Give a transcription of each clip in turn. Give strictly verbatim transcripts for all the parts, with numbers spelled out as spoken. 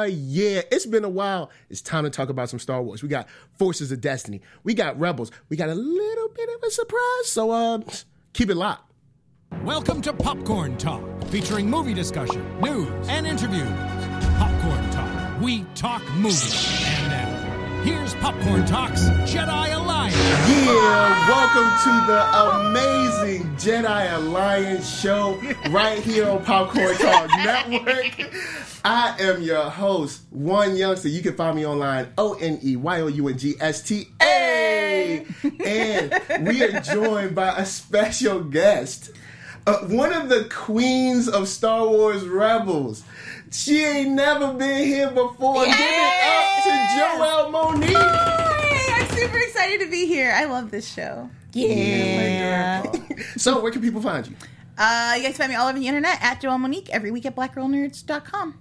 Uh, yeah, it's been a while. It's time to talk about some Star Wars. We got Forces of Destiny. We got Rebels. We got a little bit of a surprise, so uh, keep it locked. Welcome to Popcorn Talk, featuring movie discussion, news, and interviews. Popcorn Talk. We talk movies. And now, here's Popcorn Talk's Jedi Alliance. Yeah, welcome to the amazing Jedi Alliance show right here on Popcorn Talk Network. I am your host, One Youngster. You can find me online, O N E Y O U N G S T A. And we are joined by a special guest, uh, one of the queens of Star Wars Rebels. She ain't never been here before. Yes! Give it up to Joelle Monique. Hi, I'm super excited to be here. I love this show. Yeah. So, where can people find you? Uh, you guys find me all over the internet at Joelle Monique, every week at black girl nerds dot com.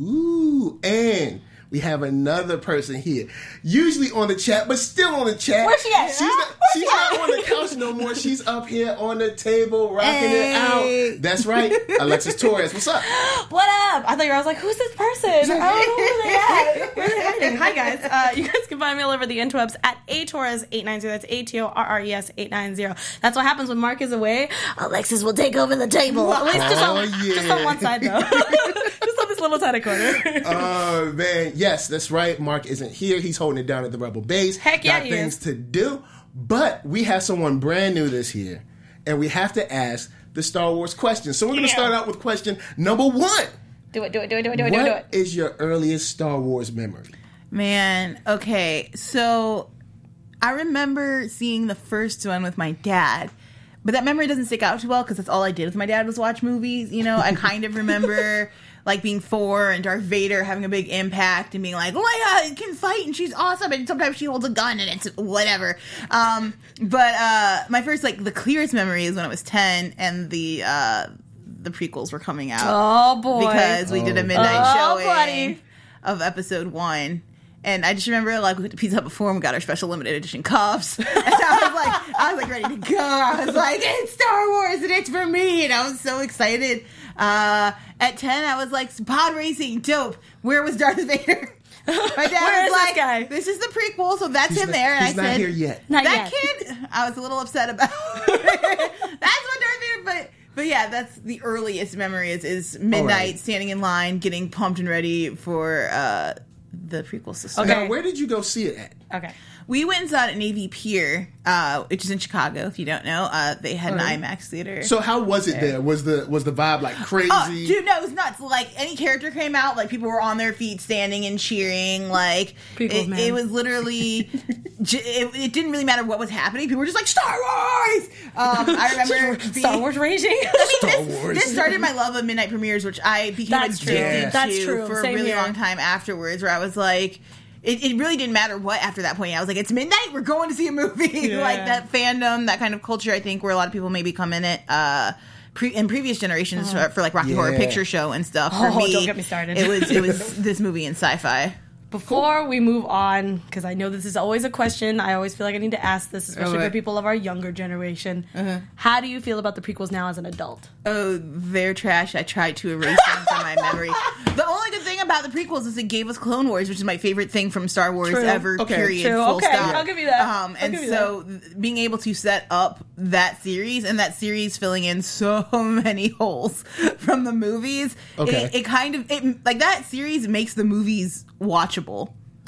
Ooh, and we have another person here. Usually on the chat, but still on the chat. Where's she at? She's, not, she's not on the couch no more. She's up here on the table, rocking Hey. it out. That's right. Alexis Torres, what's up? What up? I thought you were, I was like, who's this person? I don't know who they at. Where are they hiding? Hi, guys. Uh, you guys can find me all over the interwebs at A Torres eight nine zero. That's A T O R R E S eight nine zero. That's what happens when Mark is away. Alexis will take over the table. At least just, Oh, on, yeah. just on one side, though. Just on this little tiny corner. Oh, man. Yes, that's right. Mark isn't here. He's holding it down at the Rebel base. Heck yeah, Got he things is. to do. But we have someone brand new this year, and we have to ask the Star Wars question. So we're going to Yeah. start out with question number one. Do it, do it, do it, do it, do it, do it. What is your earliest Star Wars memory? Man, okay, so I remember seeing the first one with my dad, but that memory doesn't stick out too well because that's all I did with my dad was watch movies. You know, I kind of remember like being four and Darth Vader having a big impact and being like, Leia can fight and she's awesome, and sometimes she holds a gun and it's whatever. Um, but uh, my first like the clearest memory is when I was ten and the uh, the prequels were coming out. Oh, boy. Because we did a midnight Oh, showing buddy. of episode one. And I just remember, like, we went to Pizza Hut before and we got our special limited edition cups. And I was like, I was like ready to go. I was like, it's Star Wars and it's for me. And I was so excited. Uh, at ten, I was like, pod racing, dope. Where was Darth Vader? My dad Where was is like, this guy? this is the prequel, so that's He's him not, there. And he's I not said, here yet. Not that yet. kid, I was a little upset about. That's what Darth Vader, but. But yeah, that's the earliest memory is, is midnight, All right. standing in line, getting pumped and ready for uh, the prequel system. Okay. Now, where did you go see it at? Okay. We went and saw it at Navy Pier, uh, which is in Chicago, if you don't know. Uh, they had an IMAX theater. So how was it there? Was the was the vibe like crazy? Oh, dude, no, it was nuts. Like, any character came out, like, people were on their feet standing and cheering. Like, Prequels, it, man. it was literally, j- it, it didn't really matter what was happening. People were just like, Star Wars! Um, I remember being, Star Wars raging. I mean, Star this, Wars. this started my love of midnight premieres, which I became That's true. addicted Yeah. to That's true. for Same a really here. long time afterwards, where I was like, it, it really didn't matter what after that point. I was like, it's midnight, we're going to see a movie. Yeah. Like, that fandom, that kind of culture, I think, where a lot of people maybe come in it, uh, Pre- in previous generations for, for like Rocky Yeah. Horror Picture Show and stuff. For Oh, me, don't get me started. It was it was this movie and sci-fi. Before we move on, because I know this is always a question, I always feel like I need to ask this, especially Okay. for people of our younger generation. How do you feel about the prequels now as an adult? Oh, they're trash. I tried to erase them from my memory. The only good thing about the prequels is it gave us Clone Wars, which is my favorite thing from Star Wars True. ever. Okay. Period. True. Full Okay, stop. I'll give you that. Um, I'll and give you so th- being able to set up that series and that series filling in so many holes from the movies, Okay. it, it kind of it, like that series makes the movies watchable.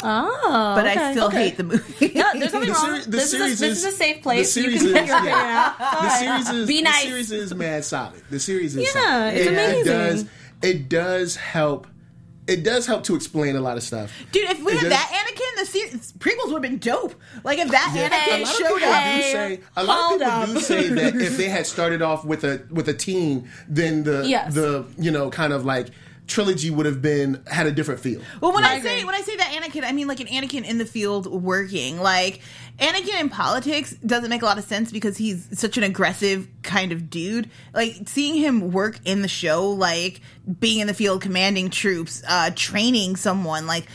Oh, But okay. I still Okay. hate the movie. No, there's nothing The wrong. seri- the this, is a, series this is- is a safe The place. You series can is get your opinion yeah. out. All The right. series is Be the nice. series is mad solid. The series is Yeah, solid. it's it, amazing. It does it does help. It does help to explain a lot of stuff. Dude, if we It had does- that Anakin, the series, prequels would have been dope. Like, if that Yeah, a Anakin lot of showed people up. do Hey, say a lot of hold people up. do say that if they had started off with a with a teen, then the Yes. the you know kind of like trilogy would have been had a different feel. Well, when I I, say agree. when I say that Anakin, I mean like an Anakin in the field working. Like, Anakin in politics doesn't make a lot of sense because he's such an aggressive kind of dude. Like, seeing him work in the show, like being in the field, commanding troops, uh, training someone, like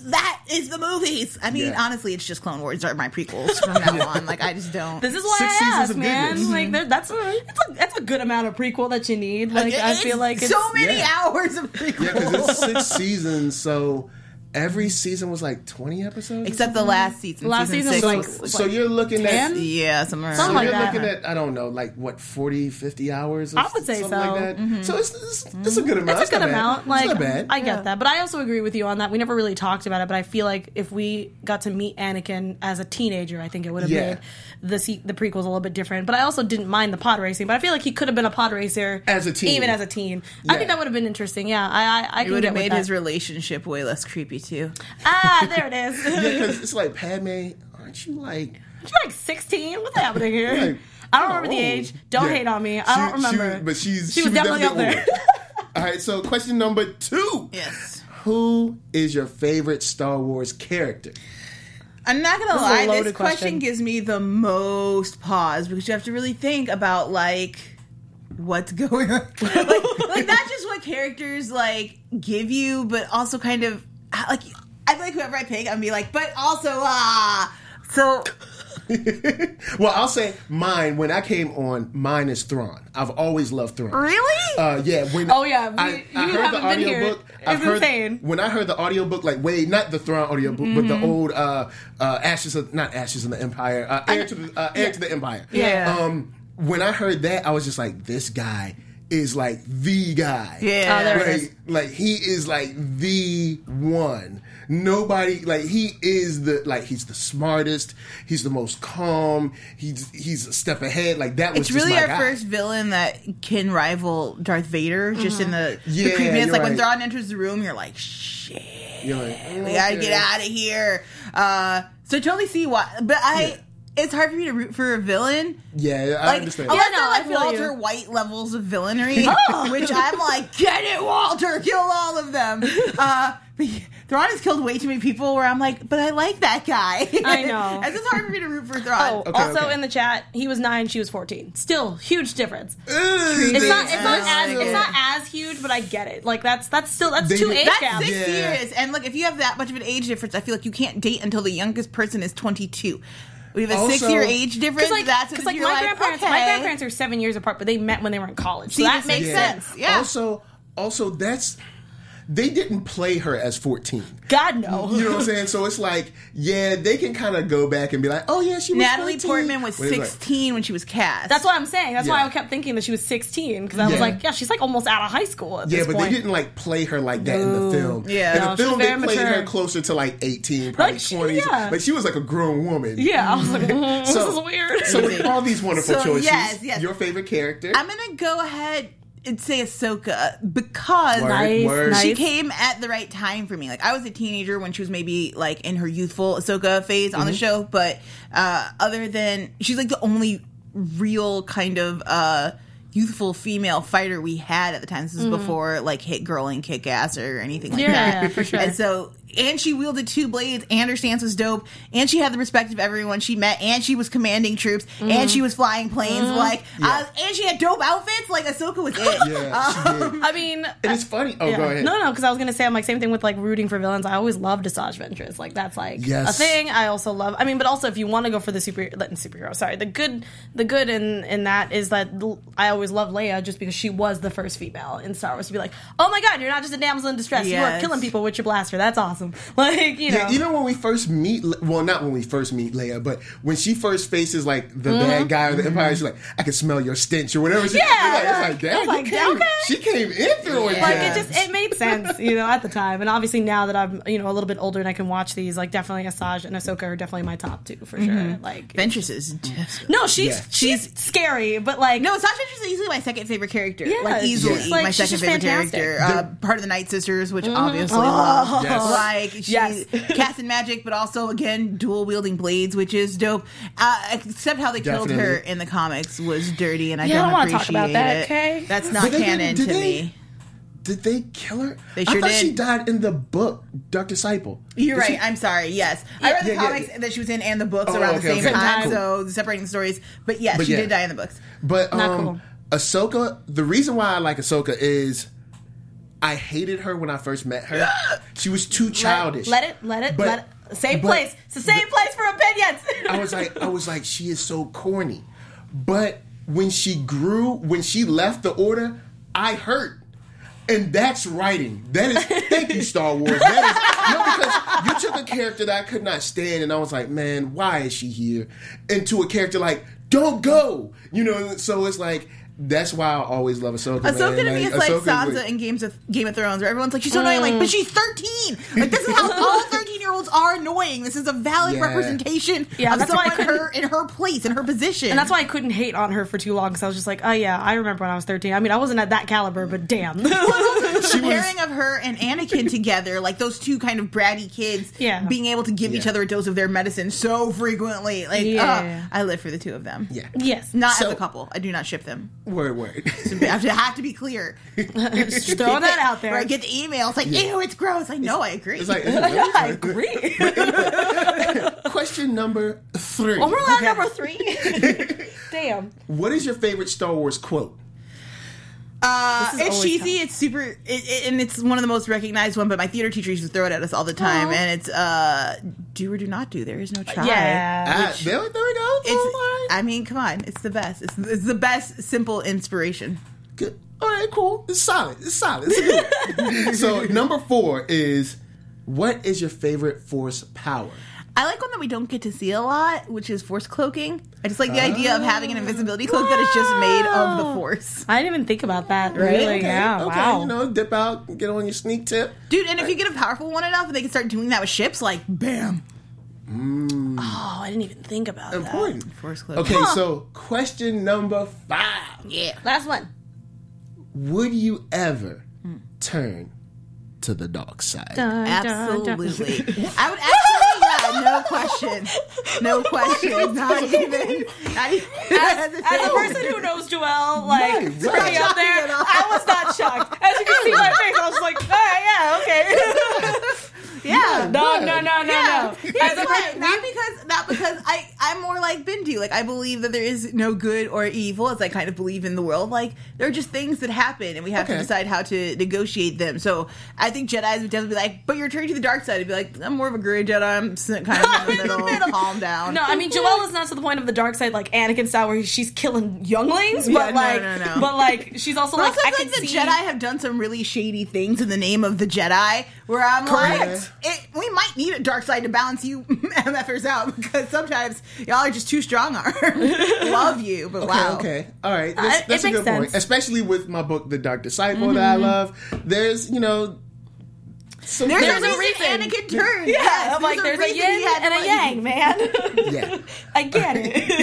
that is the movies. I mean, Yeah. honestly, it's just Clone Wars are my prequels from now on. Like, I just don't. This is why Six I seasons ask, of man. goodness. Like there- that's a, it's a that's a good amount of prequel that you need. Like I It's feel like it's, so many yeah. hours of prequels. Yeah, because it's six seasons, so every season was like twenty episodes? Except the last season. Last season season six was So, like- so you're looking ten? at... yeah, somewhere So Something around. you're like that. looking at, I don't know, like, what, forty, fifty hours? Or I would say something so. like that? So it's, it's, it's a good amount. It's a good not bad. amount. Like it's not bad. I get Yeah. that, but I also agree with you on that. We never really talked about it, but I feel like if we got to meet Anakin as a teenager, I think it would have Yeah. made the se- the prequels a little bit different. But I also didn't mind the pod racing. But I feel like he could have been a pod racer As a teen. even as a teen. I Yeah. think that would have been interesting. Yeah, I I, I It can would get have with made that. his relationship way less creepy, too. Ah, there it is. Yeah, because it's like, Padme, aren't you like... You're like sixteen. What's happening here? Like, I don't remember the old. age. Don't Yeah. hate on me. I She- don't she remember. was- but she's She was definitely up there. older. All right, so question number two. Yes. Who is your favorite Star Wars character? I'm not gonna This is a lie, loaded this question. question. gives me the most pause because you have to really think about like what's going on. like, like not just what characters like give you, but also kind of like I feel like whoever I pick, I'm gonna be like, but also ah. So Well, I'll say mine. When I came on, mine is Thrawn. I've always loved Thrawn. really, Uh, yeah. When Oh, yeah. We- I, you I heard the haven't been here. audiobook. It's I've heard, insane. When I heard the audiobook, like way not the Thrawn audiobook, but the old uh, uh, Ashes of not Ashes of the Empire, uh, Heir to the uh, Heir to the Empire. Yeah. Um, when I heard that, I was just like, this guy is like the guy. yeah, Oh, there it Like, is. like he is like the one. Nobody like he is the like he's the smartest. He's the most calm. He's he's a step ahead. Like that was It's just really my our guy. first villain that can rival Darth Vader, just in the, Yeah, the creepiness. you're Like when right. Thrawn enters the room, you're like, shit. You're like, We gotta okay. get out of here. Uh, so I totally see why, but I. Yeah. It's hard for me to root for a villain. Yeah, I Like, understand. unless Yeah, no, they're I like feel Walter you. White levels of villainy, which I'm like, get it, Walter, kill all of them. Uh, but Thrawn has killed way too many people where I'm like, but I like that guy. I know. It's just hard for me to root for Thrawn. Oh, Okay, also okay. in the chat, he was nine, she was fourteen. Still, huge difference. Ugh, It's not. It's not Yeah. as. It's not as huge, but I get it. Like that's that's still that's They- two age That's gaps. six Yeah. years. And look, if you have that much of an age difference, I feel like you can't date until the youngest person is twenty-two. We have a Also- six year age difference. Because like, that's cause what like you're my like, grandparents, okay. my grandparents are seven years apart, but they met when they were in college. So See, that this makes makes Yeah. sense. Yeah. Also, also that's they didn't play her as fourteen. God no. You know what I'm saying? So it's like, yeah, they can kind of go back and be like, oh yeah, she was Natalie fourteen. Portman was But it's like, sixteen when she was cast. That's what I'm saying. That's why Yeah. I kept thinking that she was sixteen because I was Yeah. like, yeah, she's like almost out of high school at yeah, this but point. they didn't like play her like that in the film. Yeah. in No, the she was film they very played mature. her closer to like eighteen, probably Like, she- twenties. yeah. Like she was like a grown woman. Yeah, I was like, mm, this So- is weird. So with all these wonderful So, choices, yes, yes. your favorite character? I'm gonna go ahead and say Ahsoka because Word, Nice, word. nice. she came at the right time for me. Like I was a teenager when she was maybe like in her youthful Ahsoka phase on the show, but uh, other than she's like the only real kind of uh, youthful female fighter we had at the time. This is before like Hit Girl and Kick Ass or anything like Yeah, that. yeah, for sure. And so. And she wielded two blades, and her stance was dope, and she had the respect of everyone she met, and she was commanding troops, and she was flying planes, like, uh, and she had dope outfits, like, Ahsoka was it. yeah, she did. I mean, And it's funny. Oh, yeah. go ahead. No, no, because I was gonna say I'm like same thing with like rooting for villains. I always loved Asajj Ventress. Like that's like Yes. a thing. I also love. I mean, but also if you want to go for the super superhero, sorry, the good, the good in in that is that l- I always loved Leia just because she was the first female in Star Wars to be like, oh my god, you're not just a damsel in distress. You are Yes. killing people with your blaster. That's awesome. Like you know. Yeah, even when we first meet, Le- well, not when we first meet Leia, but when she first faces like the bad guy or the Empire, she's like, "I can smell your stench" or whatever. She, Yeah, it's like, yeah. it's like, damn, I was you like, came, okay. she came in through it. Like it just it made sense, you know, at the time, and obviously now that I'm you know a little bit older and I can watch these, like definitely Asajj and Ahsoka are definitely my top two for sure. Like Ventress is just... no, she's Yeah. she's scary, but like No, Asajj Ventress is easily my second favorite character. Yeah, like, easily she's like- my she's second just favorite fantastic. character. Uh, part of the Night Sisters, which obviously Oh. love. Yes. Like, she's Yes. casting magic, but also, again, dual-wielding blades, which is dope. Uh, except how they killed her Definitely. in the comics was dirty, and I Yeah, I don't don't wanna appreciate talk about that, it. okay? That's not But they canon didn't- to did they- me. Did they kill her? They I sure thought did. she died in the book, Dark Disciple. You're Did right. she- I'm sorry. Yes, I read the Yeah, yeah. comics that she was in and the books Oh, around okay, the same okay. time, Cool. so separating the stories. But yes, But she yeah. did die in the books. But Not um, cool. Ahsoka, the reason why I like Ahsoka is I hated her when I first met her. She was too childish. Let it, let it, But- let it. Same but- place. It's the same place for opinions. I was like, I was like, she is so corny. But when she grew, when she left the order, I hurt. And that's writing. That is, thank you, Star Wars. That is, no, because you took a character that I could not stand, and I was like, man, why is she here? Into a character like, don't go. You know, so it's like, that's why I always love Ahsoka. Ahsoka man. to me is like Ahsoka's Sansa like- in Games of Game of Thrones, where everyone's like, she's so annoying, like, but she's thirteen. Like, this is how all thirteen-year-olds are annoying. This is a valid Yeah. representation Yeah, of that's why I someone in couldn't- her, in her place, in her position. And that's why I couldn't hate on her for too long, because I was just like, oh yeah, I remember when I was thirteen. I mean, I wasn't at that caliber, but damn. the She was- pairing of her and Anakin together, like those two kind of bratty kids, Yeah. being able to give each Yeah. other a dose of their medicine so frequently. Like, Yeah. uh, I live for the two of them. Yeah. Yes. Not So- as a couple. I do not ship them. Word, word. I have to, have to be clear. Just throwing that out there. Or I get the emails like, ew, it's gross. I know, I agree. It's like, I agree. question number three. Oh, we're on number three. Damn. What is your favorite Star Wars quote? Uh, This is it's always cheesy. It's super, it, it, and it's one of the most recognized one. But my theater teacher used to throw it at us all the time, Aw. and it's uh, "Do or do not do. There is no try." Yeah. Ah, there, there we go. It's. All right. I mean, come on, it's the best. It's, it's the best simple inspiration. Good. All right, cool. It's solid. It's solid. It's a good one. So number four is, what is your favorite Force power? I like one that we don't get to see a lot, which is Force cloaking. I just like the idea of having an invisibility cloak that is just made of the Force. I didn't even think about that. Really? Okay, Yeah. okay, Wow. you know, dip out, get on your sneak tip. Dude, and if you get a powerful one enough and they can start doing that with ships, like, bam. Oh, I didn't even think about that. Important. Force cloaking. Okay, so question number five. Yeah. Last one. Would you ever turn to the dark side? Dun, dun, dun. Absolutely. I would actually, yeah, no question. No question. Not even, not even. As, as a person who knows Joelle, like, Right, pretty right. up there, Not shocking at all. I was not shocked. As you can see my face, I was like, all right, yeah, okay. Yeah. No, no, no, no, Yeah. no. Here's As a why. person, Not because not because I I'm more like Bindi. Like I believe that there is no good or evil, as I kind of believe in the world. Like there are just things that happen, and we have Okay. to decide how to negotiate them. So I think Jedi's would definitely be like, "But you're turning to the dark side." I'd be like, "I'm more of a gray Jedi. I'm s- kind of in the middle. Calm down." No, I mean Joelle is not to the point of the dark side like Anakin style where she's killing younglings, Yeah, but no, like, no, no. but like she's also But like also, I it's can like the see. Jedi have done some really shady things in the name of the Jedi. Where I'm Correct. like, it, we might need a dark side to balance you MFers out because sometimes y'all are just too strong armed. Love you, but wow. Okay, all right. Uh, That's, it that's a makes good point. sense. Especially with my book, The Dark Disciple, that I love. There's, you know, some There's, There's a a reason, reason. Anakin turned. Yeah, Yes, I'm like, there's a reason yin he had and a to, yang, man. Yeah. I get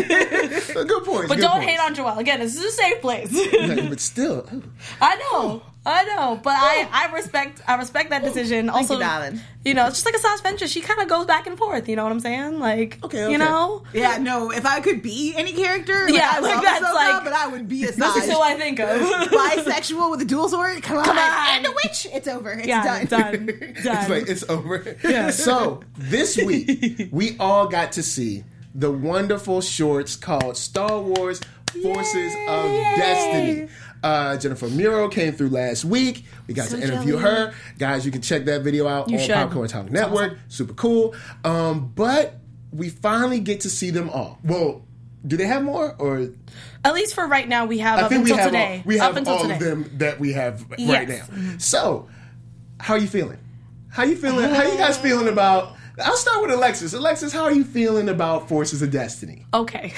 it. Good points. But good don't points. hate on Joelle. Again, this is a safe place. But still, ooh. I know, I know, but I, I respect I respect that decision. Also, you, darling. you know, it's just like a Sauce Venture. She kind of goes back and forth. You know what I'm saying? Like, Okay, okay. you know, Yeah, no. If I could be any character, like, Yeah, I like, love that's Ahsoka, like- but I would be a that's Saj. who I think of. Bisexual with a dual sword. Come on, Come on. and a witch. It's over. It's yeah, done. done, done. It's like it's over. So this week we all got to see the wonderful shorts called Star Wars Forces of Destiny. Uh, Jennifer Muro came through last week. We got So to interview jelly. her. Guys, you can check that video out You on should. Popcorn Talk Network. Super cool. Um, but we finally get to see them all. Well, do they have more? Or At least for right now, we have I up think we until have today. all, we up have until all today. of them that we have right Yes. now. So, how are you feeling? How you feeling? How you guys feeling about? I'll start with Alexis. Alexis, how are you feeling about Forces of Destiny? Okay.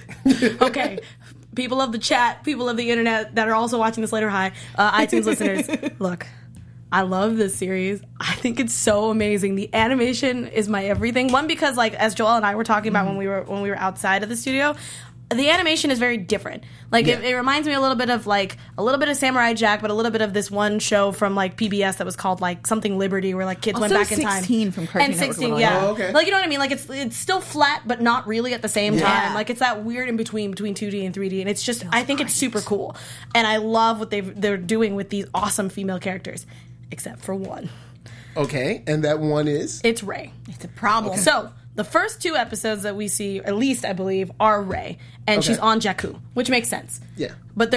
okay. People of the chat, people of the internet that are also watching this later, hi, uh, iTunes listeners. Look, I love this series. I think it's so amazing. The animation is my everything. One, because like as Joel and I were talking about when we were when we were outside of the studio, the animation is very different. Like it, Yeah. it reminds me a little bit of like a little bit of Samurai Jack, but a little bit of this one show from like P B S that was called like something Liberty, where like kids went Also back in time. sixteen from Cartoon and Network sixteen, one. yeah. Oh, okay. Like you know what I mean? Like it's it's still flat, but not really at the same Yeah. time. Like it's that weird in between between two D and three D, and it's just I think it's super cool, and I love what they they're doing with these awesome female characters, except for one. Okay, and that one is It's Rey. It's a problem. So the first two episodes that we see, at least I believe, are Rey, and Okay. she's on Jakku, which makes sense. Yeah. But they're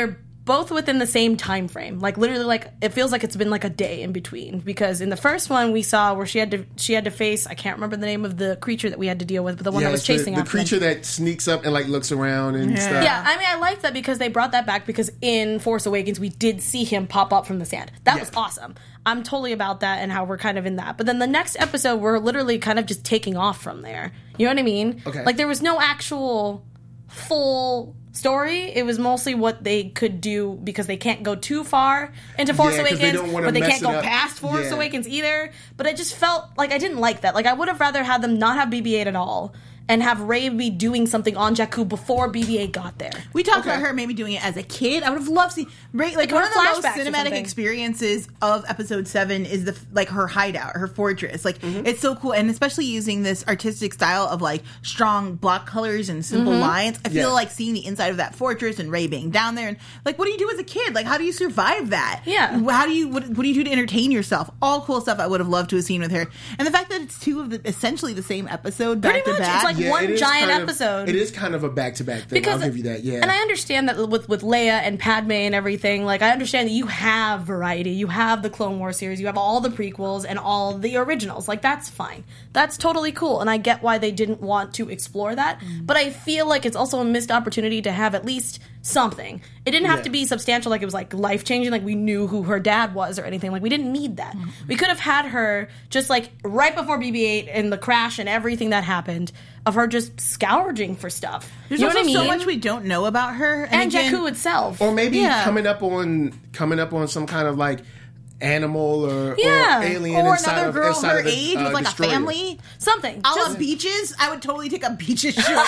both within the same time frame. Like literally, like it feels like it's been like a day in between. Because in the first one we saw where she had to she had to face I can't remember the name of the creature that we had to deal with, but the one yeah, that was chasing the, the after them. creature that sneaks up and like looks around and Yeah. stuff. Yeah, I mean, I liked that because they brought that back because in Force Awakens we did see him pop up from the sand. That Yeah. was awesome. I'm totally about that and how we're kind of in that. But then the next episode, we're literally kind of just taking off from there. You know what I mean? Okay. Like there was no actual full story. It was mostly what they could do because they can't go too far into Force Yeah, 'cause they Awakens, don't wanna but they mess can't it go up. past Force Yeah. Awakens either. But I just felt like I didn't like that. Like I would have rather had them not have B B eight at all and have Rey be doing something on Jakku before B B eight got there. We talked Okay. about her maybe doing it as a kid. I would have loved to see Rey, like Like one of the most flashbacks or cinematic something. experiences of Episode Seven is the like her hideout, her fortress. Like Mm-hmm. it's so cool, and especially using this artistic style of like strong block colors and simple Mm-hmm. lines. I feel Yeah. like seeing the inside of that fortress and Rey being down there, and like what do you do as a kid? Like how do you survive that? Yeah. How do you what, what do you do to entertain yourself? All cool stuff. I would have loved to have seen with her, and the fact that it's two of the essentially the same episode back Pretty to much. back. It's like Yeah, one it is giant kind of- episode. It is kind of a back-to-back thing. I'll give you that, yeah. And I understand that with with Leia and Padme and everything. Like I understand that you have variety. You have the Clone Wars series. You have all the prequels and all the originals. Like that's fine. That's totally cool. And I get why they didn't want to explore that. Mm. But I feel like it's also a missed opportunity to have at least something. It didn't have Yeah. to be substantial. Like it was like life changing. Like we knew who her dad was or anything. Like we didn't need that. Mm. We could have had her just like right before B B eight and the crash and everything that happened of her just scourging for stuff. There's you know also what I mean? so much we don't know about her, and, and again, Jakku itself. Or maybe Yeah. coming up on coming up on some kind of like animal or, Yeah. or alien or inside another of, girl inside her of the, age uh, with like destroyer. a family. Something. A la Just- beaches, I would totally take a beaches show.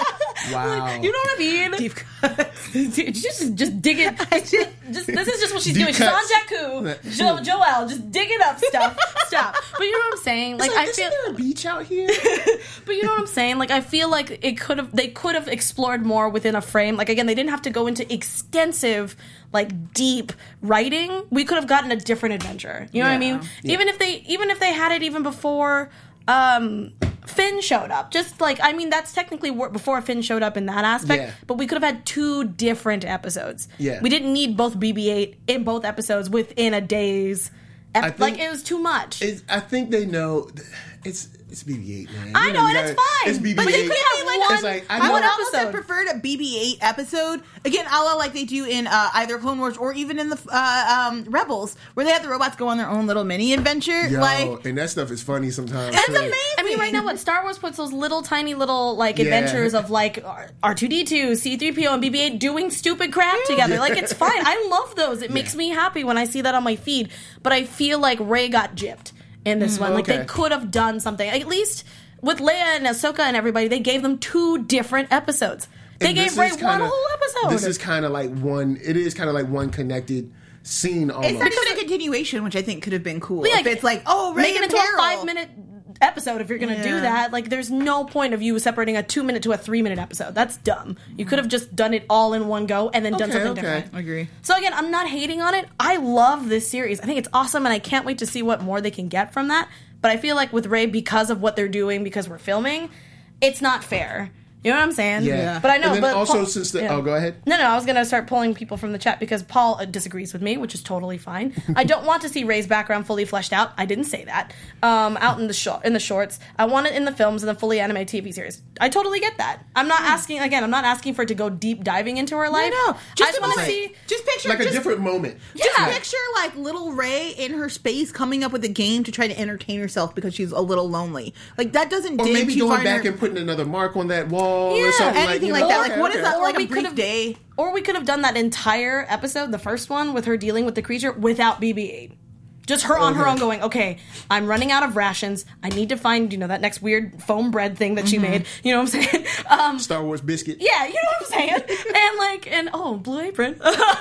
Wow. you know what I mean? Deep cuts. just, just dig it. Just, just- this is just what she's Deep doing. cuts. She's on Jakku. Jo- Joelle, just digging up stuff. Stop. But you know what I'm saying? Like, Like, I isn't feel. there a beach out here? But you know what I'm saying? Like, I feel like it could have. They could have explored more within a frame. Like, again, they didn't have to go into extensive, like, deep writing. We could have gotten a different adventure. You know what I Yeah. mean? Even if they, even if they had it even before. Um, Finn showed up. Just like, I mean, that's technically wor- before Finn showed up in that aspect, Yeah. but we could have had two different episodes. Yeah. We didn't need both B B eight in both episodes within a day's. Ep- I think- like, it was too much. It's, I think they know it's it's B B eight, man. I You know, you and it's gotta- fine. It's B B eight. But they could have like, one, It's like, I I know- would one almost have episode. preferred a B B eight episode again, a la like they do in uh, either Clone Wars or even in the uh, um, Rebels, where they have the robots go on their own little mini adventure. Yo, like and that stuff is funny sometimes. that's too. amazing. I mean, right now, what Star Wars puts those little tiny little like Yeah. adventures of like R two D two, C three P O, and B B eight doing stupid crap together. Like it's fine. I love those. It makes me happy when I see that on my feed. But I feel like Rey got gypped in this one. Like okay. they could have done something. At least with Leia and Ahsoka and everybody, they gave them two different episodes. They And gave this Rey is one kinda- whole episode. This is kind of like one. It is kind of like one connected scene almost. It's not even a continuation, which I think could have been cool. Yeah, if it's like, oh, Rey make it and into Peril. a five minute episode if you're gonna do Yeah. that. Like there's no point of you separating a two minute to a three minute episode. That's dumb. You could have just done it all in one go and then done Okay, something okay. different. I agree. So again, I'm not hating on it. I love this series. I think it's awesome and I can't wait to see what more they can get from that. But I feel like with Rey, because of what they're doing, because we're filming, it's not fair. You know what I'm saying? Yeah. But I know. And then but also Paul- since the yeah. oh, go ahead. No, no, I was going to start pulling people from the chat because Paul uh, disagrees with me, which is totally fine. I don't want to see Rey's background fully fleshed out. I didn't say that. Um, out in the sh- in the shorts. I want it in the films and the fully animated T V series. I totally get that. I'm not asking, again, I'm not asking for it to go deep diving into her life. No, no. I Just just want to like- see... Just picture Like a just, different moment. Just Yeah. picture like little Rey in her space coming up with a game to try to entertain herself because she's a little lonely. Like that doesn't Or dig maybe too going far in back her- and putting another mark on that wall Yeah, or something like, anything you like know, that. okay, Like what is okay. that? Or Like we a could brief have- day. Or we could have done that entire episode, the first one, with her dealing with the creature without B B eight. Just her on her Okay. own going, okay, I'm running out of rations. I need to find, you know, that next weird foam bread thing that she made. You know what I'm saying? Um, Star Wars biscuit. yeah, you know what I'm saying? And like, and oh, Blue Apron.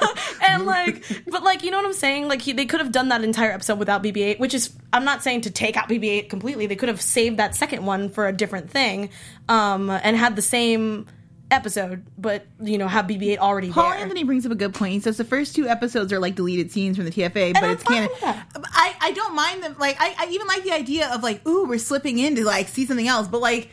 and like, but like, you know what I'm saying? Like, he, they could have done that entire episode without B B eight, which is, I'm not saying to take out B B eight completely. They could have saved that second one for a different thing um, and had the same episode, but, you know, have B B eight already Paul there. Anthony brings up a good point. He says the first two episodes are like deleted scenes from the T F A, but I'm it's fine canon. with that. I, I don't mind them. Like I, I even like the idea of like, ooh, we're slipping in to like see something else, but like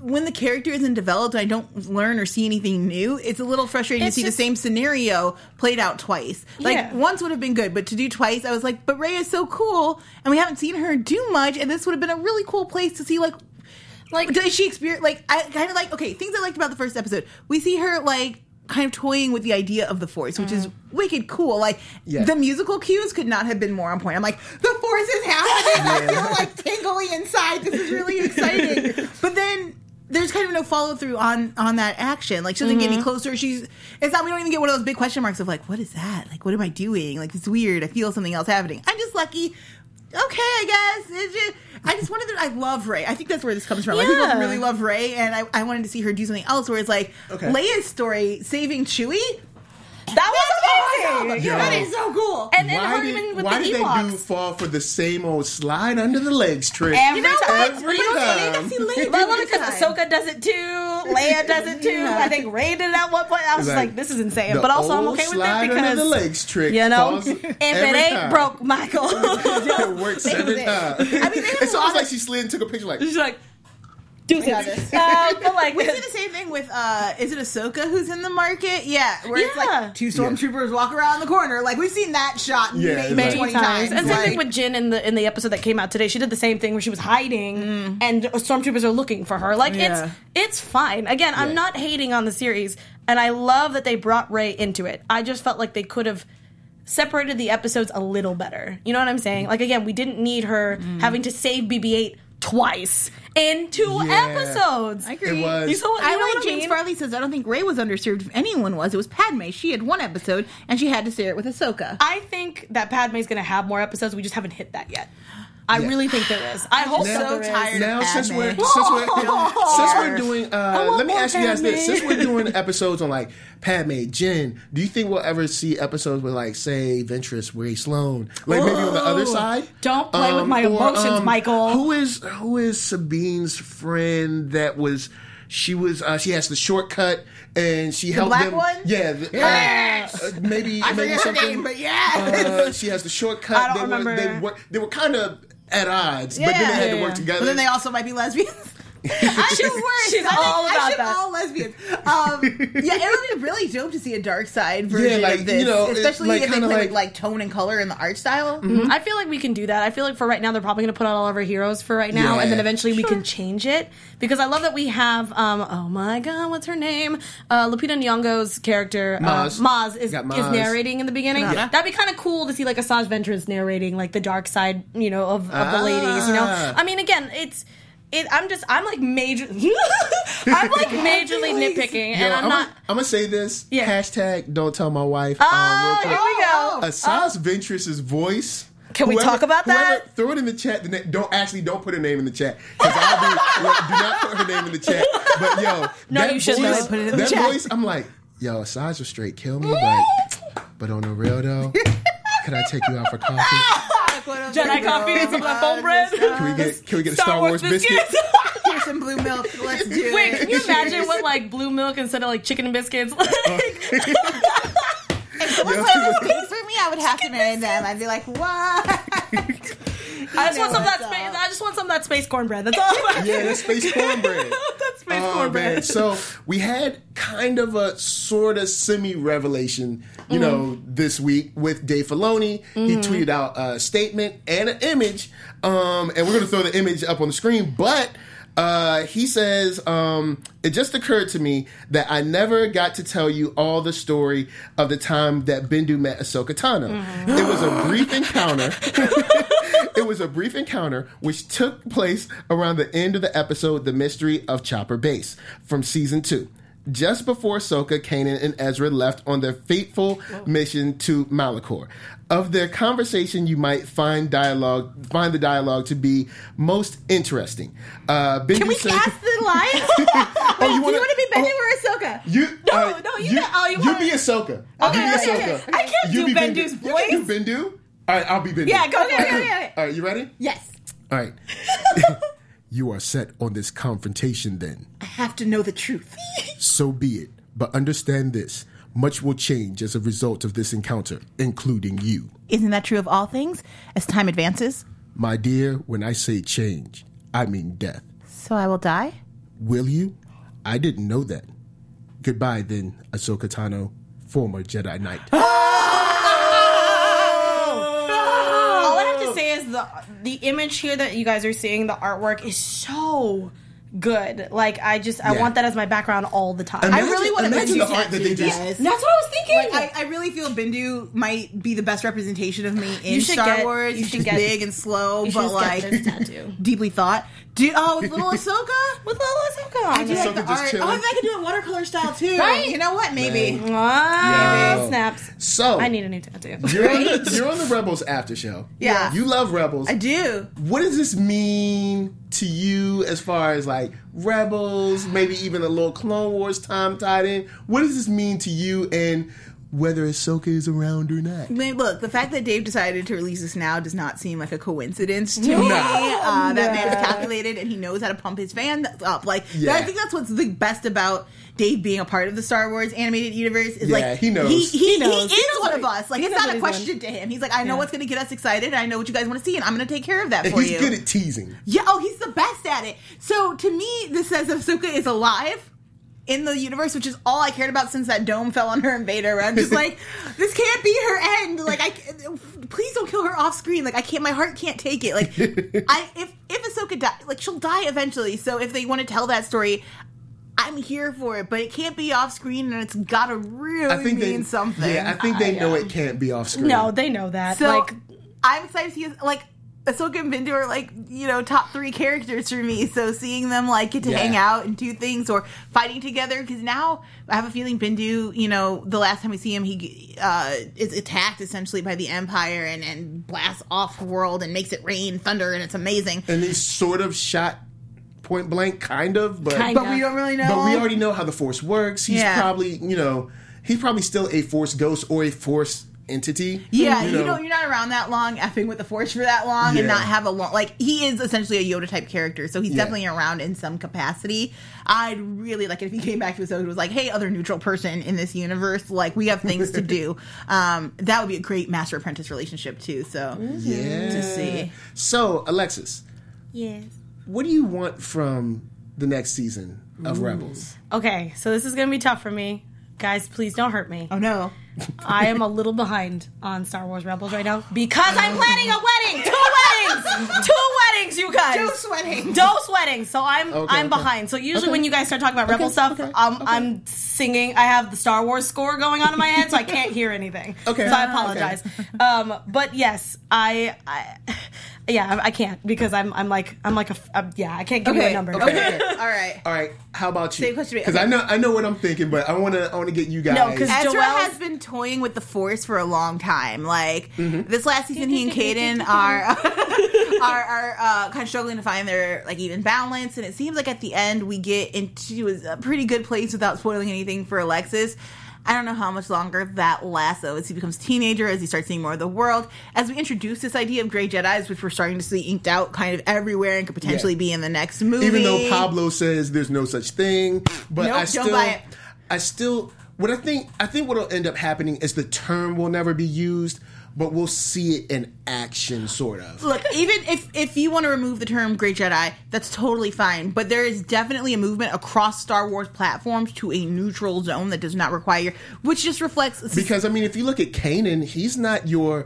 when the character isn't developed, I don't learn or see anything new. It's a little frustrating It's to see just- the same scenario played out twice. Like Yeah. once would have been good, but to do twice, I was like, but Rey is so cool, and we haven't seen her do much, and this would have been a really cool place to see like. Like, Does she experience, like, I kind of like, okay, things I liked about the first episode. We see her, like, kind of toying with the idea of the Force, which is wicked cool. Like, Yeah. the musical cues could not have been more on point. I'm like, the Force is happening. I feel, like, tingly inside. This is really exciting. But then there's kind of no follow through on on that action. Like, she doesn't get any closer. She's, it's not, we don't even get one of those big question marks of, like, what is that? Like, what am I doing? Like, it's weird. I feel something else happening. I'm just lucky. Okay, I guess. It's just, I just wanted to, I love Rey. I think that's where this comes from. Like, Yeah. people really love Rey, and I, I wanted to see her do something else where it's like, Okay. Leia's story, saving Chewie. that was amazing. Yo. That is so cool. And then Why her did, even with why the did they do Ewoks. fall for the same old slide under the legs trick? Every You know time. what? Every We don't time. need to see Leia But I love do it because this time. Ahsoka does it too. Leia does it too. Yeah. I think Rey did it at one point. I was It's like, like, this is insane. The But also, I'm old okay with slide it because under the legs trick. you know, falls if it every ain't time. broke, Michael. It works every it. time. I mean, they have it's a almost lot like of- she slid and took a picture like, She's like, deuces. got this. Uh, but like, We see the same thing with, uh, is it Ahsoka who's in the market? Yeah. Where it's Yeah. like two stormtroopers walk around the corner. Like, we've seen that shot Yeah, maybe it's many like- twenty times. times. And same Like, thing with Jin in the in the episode that came out today. She did the same thing where she was hiding and stormtroopers are looking for her. Like Yeah. it's it's fine. Again, I'm Yeah. not hating on the series, and I love that they brought Rey into it. I just felt like they could have separated the episodes a little better. You know what I'm saying? Like again, we didn't need her having to save B B eight twice in two Yeah. episodes. I agree. It was- You saw what, you I know like what I James mean? Farley says, I don't think Rey was underserved if anyone was. It was Padme. She had one episode, and she had to share it with Ahsoka. I think that Padme's going to have more episodes. We just haven't hit that yet. I Yeah. really think there is. I hope Now- that there so is. tired. now since Padme. we're since we're since we're doing uh want let me more ask you guys this. Padme. Since we're doing episodes on like Padme, Jin, do you think we'll ever see episodes with like say Ventress, Rey Sloan? Like maybe on the other side? Don't play with my or, emotions, Michael. Who is who is Sabine's friend that was she was uh, she has the shortcut and she helped black them. one? Yeah, the- Yes. uh, uh, maybe I maybe forget her something. name, but yeah. uh, she has the shortcut. I don't they remember. Were, they were they were kind of at odds, but then they Yeah, had to yeah, work yeah. together. But then they also might be lesbians. I should work. she's I think all I about should that. all lesbians. Um, yeah, it would be really dope to see a dark side version like, of this, you know, it's especially like if they kinda play like- with like tone and color and the art style. I feel like we can do that. I feel like for right now, they're probably going to put out all of our heroes for right now, Yeah. and then eventually we can change it. Because I love that we have, um, oh my god, what's her name? Uh, Lupita Nyong'o's character, Maz. Uh, Maz, is, Got is Maz. narrating in the beginning. Yeah. That'd be kind of cool to see like Asajj Ventress narrating like the dark side, you know, of, of the ladies. You know, Ah. I mean, again, it's. It, I'm just, I'm like major, I'm like majorly nitpicking, Yo, and I'm, I'm, not. gonna, I'm gonna say this. Yeah. Hashtag don't tell my wife. Oh, um, real quick. here we go. Asajj Ventress's voice. Can we talk about that? Whoever, throw it in the chat. The na- don't actually don't put her name in the chat because I'll be. like, do not put her name in the chat. But yo, No, that you should voice, not put it in the that chat. voice, I'm like, yo, Asajj will straight kill me, but but on the real though, can I take you out for coffee? Jedi coffee and some of that foam bread. Can we get can we get a Star, Wars, biscuit? Here's some blue milk. Let's do Wait, it. can you imagine what like blue milk instead of like chicken and biscuits? If someone Yo. said this thing for me, I would have to marry them. I'd be like, what? I just want some of that what's space. up. I just want some of that space cornbread. That's all. I'm Yeah, that's space cornbread. That's space Oh, cornbread. man. So we had kind of a sort of semi-revelation, you Mm-hmm. know, this week with Dave Filoni. He tweeted out a statement and an image, um, and we're going to throw the image up on the screen, but uh, he says, um, it just occurred to me that I never got to tell you all the story of the time that Bendu met Ahsoka Tano. Mm-hmm. It was a brief encounter. It was a brief encounter which took place around the end of the episode The Mystery of Chopper Base from season two. Just before Ahsoka, Kanan, and Ezra left on their fateful mission to Malachor. Of their conversation, you might find dialogue, find the dialogue to be most interesting. Uh, Bendu Can we said- cast the lines? Oh, Wait, do you wanna- want to be Bendu oh, or Ahsoka? You, No, uh, no, you got- oh, you you wanna- be Ahsoka. Okay, you be okay, Ahsoka. okay. I can't You do be Bendu's Bendu. You can voice. do Bendu. All right, I'll be Bendu. Yeah, go, go, Okay, go. okay, okay. All right, you ready? Yes. All right. You are set on this confrontation then. I have to know the truth. So be it. But understand this. Much will change as a result of this encounter, including you. Isn't that true of all things as time advances? My dear, when I say change, I mean death. So I will die? Will you? I didn't know that. Goodbye, then, Ahsoka Tano, former Jedi Knight. All I have to say is the the image here that you guys are seeing, the artwork is so good. Like, I just, I Yeah. want that as my background all the time. Imagine- I really want to imagine Bindu the art that they tattoo, just- guys. That's what I was thinking. Like, I, I really feel Bindu might be the best representation of me in You should Star get- Wars. you She's should get- big and slow, you should but just like get this tattoo. deeply thought. Do oh, with little Ahsoka. With little Ahsoka. I do like Ahsoka the just art. chilling. Oh, if I could do it watercolor style too. Right? You know what? Maybe. Man. Ah, Yo. snaps. So, I need a new tattoo. you're, on the, you're on the Rebels after show. Yeah. You love Rebels. I do. What does this mean to you as far as like Rebels, maybe even a little Clone Wars time tied in? What does this mean to you and whether Ahsoka is around or not? I mean, look, the fact that Dave decided to release this now does not seem like a coincidence to No. me. Uh, that No. man is calculated and he knows how to pump his fans up. Like, Yeah. I think that's what's the best about Dave being a part of the Star Wars animated universe. Is Yeah, like he knows. He, he, He knows. he He is knows one what of he- us. Like, he it's knows not a what he's question to him. He's like, I know Yeah. what's going to get us excited. I know what you guys want to see, and I'm going to take care of that And for he's you. good at teasing. Yeah, oh, he's the best at it. So to me, this says Ahsoka is alive in the universe, which is all I cared about since that dome fell on her in Vader. Where I'm just like, this can't be her end. Like, I please don't kill her off screen. Like, I can't. My heart can't take it. Like, I if if Ahsoka die, like she'll die eventually. So if they want to tell that story, I'm here for it. But it can't be off screen, and it's got to really I think mean they, something. Yeah, I think they I, know uh, it can't be off screen. No, they know that. So like, I'm excited to see like Ahsoka and Bindu are like, you know, top three characters for me. So seeing them like get to Yeah. hang out and do things or fighting together, because now I have a feeling Bindu, you know, the last time we see him, he uh, is attacked essentially by the Empire and, and blasts off the world and makes it rain thunder, and it's amazing. And he's sort of shot point blank, kind of, but Kinda. But we don't really know. but we already know how the Force works. He's Yeah. probably, you know, he's probably still a Force ghost or a Force entity. Yeah, you you know. don't. You're not around that long, effing with the Force for that long, Yeah. and not have a long. Like he is essentially a Yoda type character, so he's Yeah. definitely around in some capacity. I'd really like it if he came back to us and was like, "Hey, other neutral person in this universe, like we have things to do." Um, that would be a great master apprentice relationship too. So Yeah. to see. So, Alexis, yes. what do you want from the next season of Rebels? Okay, so this is gonna be tough for me, guys. Please don't hurt me. Oh no. I am a little behind on Star Wars Rebels right now because I'm planning a wedding. Two weddings. Two weddings, you guys. Dose wedding. Dose weddings. So I'm Okay, I'm okay. behind. So usually Okay. when you guys start talking about Rebel Okay, stuff, okay, um, okay. I'm singing. I have the Star Wars score going on in my head, so I can't hear anything. Okay. So I Ah, apologize. Um, but yes, I, I yeah, I, I can't because I'm I'm like I'm like a, a yeah, I can't give you a Okay. number. Okay. All right. All right, how about you? Same question to me. Because Okay. I know I know what I'm thinking, but I want to I want to get you guys. No, 'cause Ezra Joel's- has been toying with the Force for a long time. Like this last season, he and Kaden are are, are uh, kind of struggling to find their like even balance, and it seems like at the end we get into a pretty good place without spoiling anything for Alexis. I don't know how much longer that lasts, though, as he becomes a teenager, as he starts seeing more of the world. As we introduce this idea of Grey Jedis, which we're starting to see inked out kind of everywhere and could potentially Yeah. be in the next movie. Even though Pablo says there's no such thing, but Nope, I don't still, buy it. I still, what I think, I think what will end up happening is the term will never be used, but we'll see it in action, sort of. Look, even if if you want to remove the term Great Jedi, that's totally fine. But there is definitely a movement across Star Wars platforms to a neutral zone that does not require, which just reflects Because I mean, if you look at Kanan, he's not your